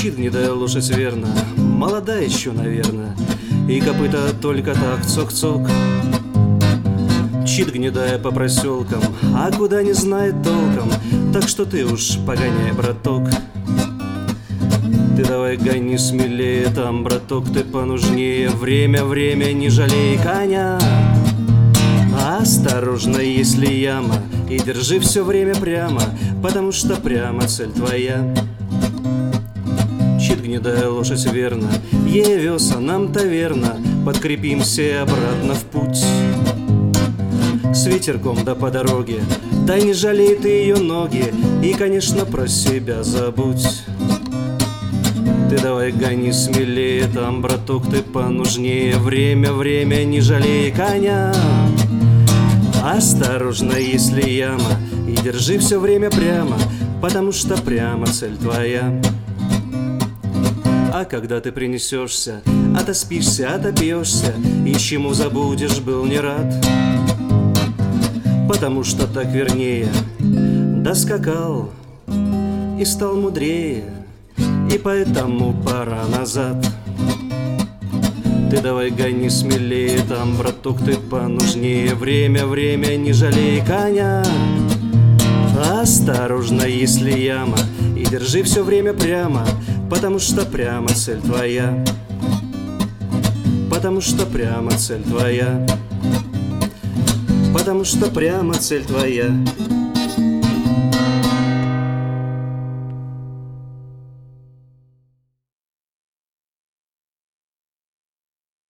Мчит гнедая лошадь верно, молодая еще, наверное, и копыта только так цок-цок. Мчит гнедая по проселкам, а куда не знает толком, так что ты уж погоняй, браток. Ты давай гони смелее, там, браток, ты понужнее. Время, время, не жалей коня. Осторожно, если яма, и держи все время прямо, потому что прямо цель твоя. Мчит гнедая лошадь верно, ей овеса, нам-то верно, подкрепимся и обратно в путь. С ветерком да по дороге, да не жалей ты ее ноги, и, конечно, про себя забудь. Ты давай гони смелее, там, браток, ты понужнее. Время, время, не жалей коня. Осторожно, если яма, и держи все время прямо, потому что прямо цель твоя. А когда ты принесешься, отоспишься, отопьешься, и чему забудешь, был не рад, потому что так вернее. Доскакал и стал мудрее, и поэтому пора назад. Ты давай гони смелее, там, браток, ты понужнее. Время, время, не жалей коня. Осторожно, если яма, и держи все время прямо, потому что прямо цель твоя. Потому что прямо цель твоя. Потому что прямо цель твоя.